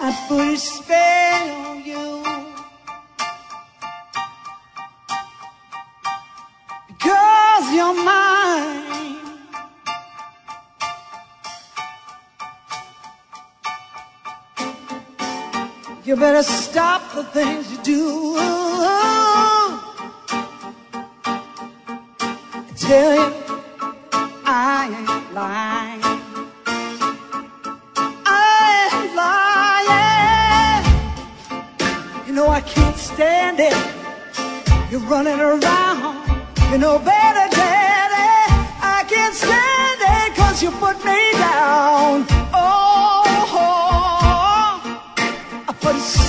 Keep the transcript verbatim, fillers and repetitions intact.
I put a spell on you, because you're mine. You better stop the things you do. I tell you, I ain't lying. No, I can't stand it. You're running around, you know better, Daddy. I can't stand it, cause you put me down. Oh, I put